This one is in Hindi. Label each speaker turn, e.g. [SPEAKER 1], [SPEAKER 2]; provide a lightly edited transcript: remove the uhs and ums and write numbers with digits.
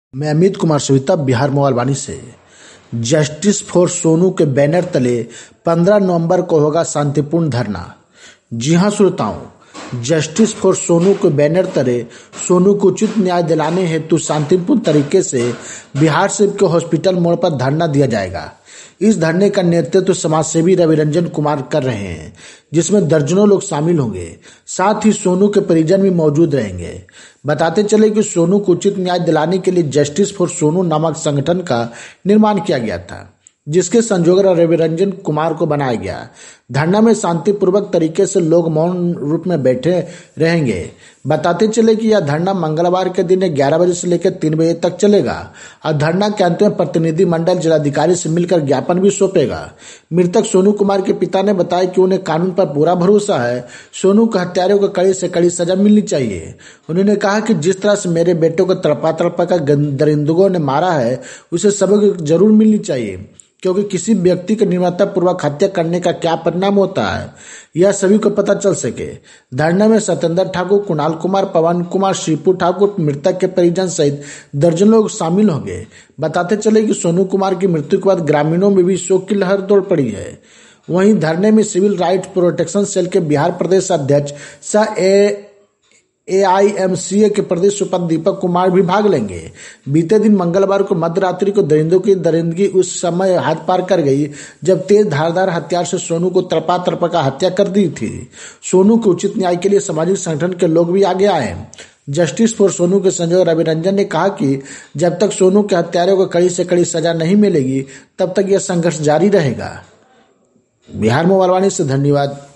[SPEAKER 1] मैं अमित कुमार सविता बिहार मोबाइल वाणी से। जस्टिस फॉर सोनू के बैनर तले 15 नवंबर को होगा शांतिपूर्ण धरना। जी हां श्रोताओं, जस्टिस फॉर सोनू के बैनर तले सोनू को उचित न्याय दिलाने हेतु शांतिपूर्ण तरीके से बिहार शरीफ के हॉस्पिटल मोड़ पर धरना दिया जाएगा। इस धरने का नेतृत्व समाजसेवी रविरंजन कुमार कर रहे हैं, जिसमें दर्जनों लोग शामिल होंगे। साथ ही सोनू के परिजन भी मौजूद रहेंगे। बताते चले कि सोनू को उचित न्याय दिलाने के लिए जस्टिस फॉर सोनू नामक संगठन का निर्माण किया गया था, जिसके संयोजक रविरंजन कुमार को बनाया गया। धरना में शांतिपूर्वक तरीके से लोग मौन रूप में बैठे रहेंगे। बताते चले कि यह धरना मंगलवार के दिन 11 बजे से लेकर 3 बजे तक चलेगा और धरना के अंत में प्रतिनिधि मंडल जिलाधिकारी से मिलकर ज्ञापन भी सौंपेगा। मृतक सोनू कुमार के पिता ने बताया कि उन्हें कानून पर पूरा भरोसा है। सोनू के हत्यारों को कड़ी से कड़ी सजा मिलनी चाहिए। उन्होंने कहा कि जिस तरह से मेरे बेटे को तड़पा कर दरिंदगों ने मारा है, उसे सबक जरूर मिलनी चाहिए, क्योंकि किसी व्यक्ति की निर्ममता पूर्वक हत्या करने का क्या परिणाम होता है, यह सभी को पता चल सके। धरना में सत्येंद्र ठाकुर, कुणाल कुमार, पवन कुमार, श्रीपुर ठाकुर, मृतक के परिजन सहित दर्जन लोग शामिल होंगे। बताते चले कि सोनू कुमार की मृत्यु के बाद ग्रामीणों में भी शोक की लहर दौड़ पड़ी है। वहीं धरने में सिविल राइट्स प्रोटेक्शन सेल के बिहार प्रदेश अध्यक्ष सह AIMCA के प्रदेश उपाध्यक्ष दीपक कुमार भी भाग लेंगे। बीते दिन मंगलवार को मध्यरात्रि को दरिंदों की दरिंदगी उस समय हद पार कर गई जब तेज धारदार हथियार से सोनू को तड़पा का हत्या कर दी थी। सोनू के उचित न्याय के लिए सामाजिक संगठन के लोग भी आगे आए। जस्टिस फॉर सोनू के संयोजक रविरंजन ने कहा कि जब तक सोनू के हत्यारों को कड़ी से कड़ी सजा नहीं मिलेगी, तब तक यह संघर्ष जारी रहेगा। बिहार मोबाइल वाणी से धन्यवाद।